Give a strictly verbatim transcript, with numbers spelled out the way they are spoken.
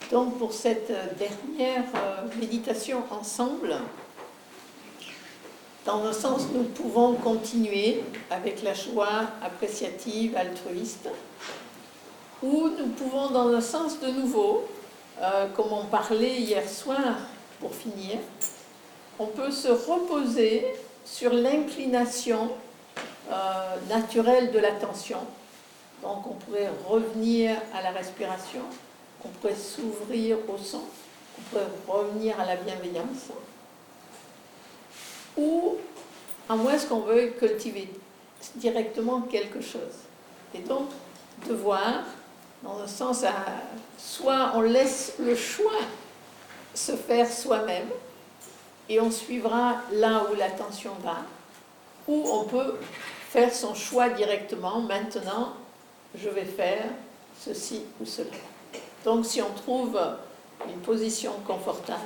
Donc pour cette dernière méditation ensemble, dans un sens, nous pouvons continuer avec la joie appréciative, altruiste, ou nous pouvons dans un sens de nouveau, euh, comme on parlait hier soir pour finir, on peut se reposer sur l'inclination euh, naturelle de l'attention. Donc on pourrait revenir à la respiration, on pourrait s'ouvrir au son, on pourrait revenir à la bienveillance, ou à moins qu'on veuille cultiver directement quelque chose. Et donc de voir, dans le sens à soit on laisse le choix se faire soi-même, et on suivra là où l'attention va, ou on peut faire son choix directement, maintenant je vais faire ceci ou cela. Donc si on trouve une position confortable,